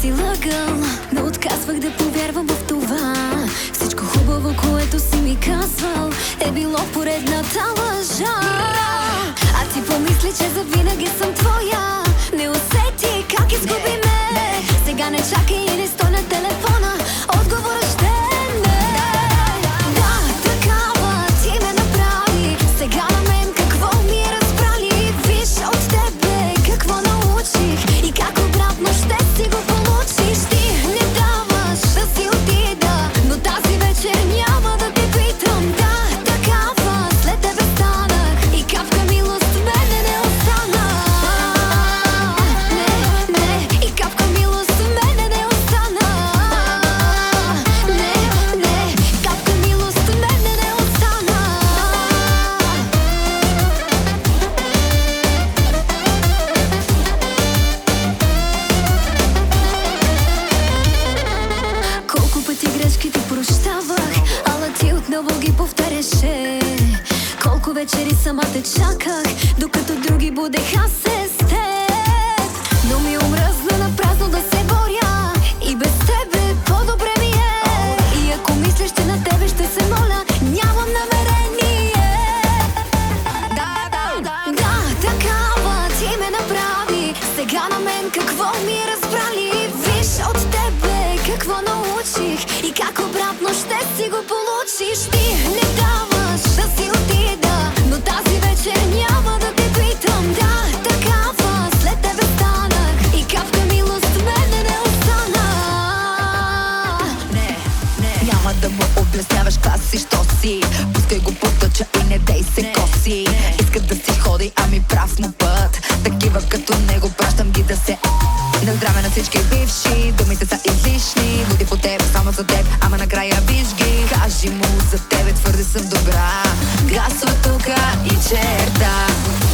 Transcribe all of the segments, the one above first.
си лъгал, но отказвах да повярвам в това. Всичко хубаво, което си ми казвал, е било поредната лъжа. А ти помисли, че завинаги съм твоя. Не усети как изгуби ме. Сега не чакай и не стой на телефона. Отговорът ще е не. Да, такава ти ме направи. Сега на мен какво ми е разбрали? Виж от тебе какво научих и как обратно ще си го получиш. Ти не даваш да си отида, но тази вечер няма да те питам. Да, такава след тебе станах и капка милост в мене не остана. Не, и капка милост в мене не остана. Не, капка милост в мене не остана. Колко пъти грешките прощавах, ала ти отново ги повтаряше. Колко вечери сама те чаках, докато други будеха се с теб. Но ми омръзна на празно да се боря, и без тебе по-добре ми е. И ако мислиш, че на тебе ще се моля, нямам намерение. Да, такава ти ме направи. Сега на мен какво ми е разбрали? Виж от тебе какво научих и как обратно ще си го получиш. Ти не даваш да си отида, но тази вечер няма да те питам. Да, такава след тебе станах и капка милост в мене не остана. Не, няма да му обясняваш как си, що си. Пускай го потъча и не дей се коси. Искат да си ходи, ами прав му път. Такива като него пращам ги да се на здраве на всички бивши. Думите са излишни, луди по теб, само за теб, ама накрая виж ги. Кажи му за тебе, твърде съм добра. Газ от тука и черта.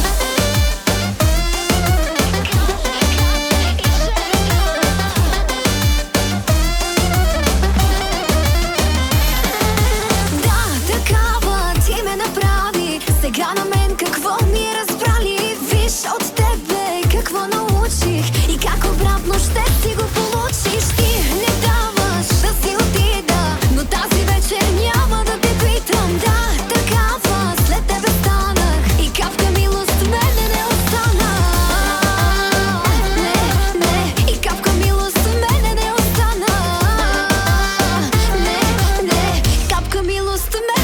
Да, такава ти ме направи. Сега на мен какво ми е разбрали? Виж от тебе какво научих и как обратно ще си го получиш. Ти не даваш да си отида, но тази вечер няма да те питам. Да, такава след тебе станах и капка милост в мене не остана. Не, и капка милост в мене не остана. Не, капка милост в мене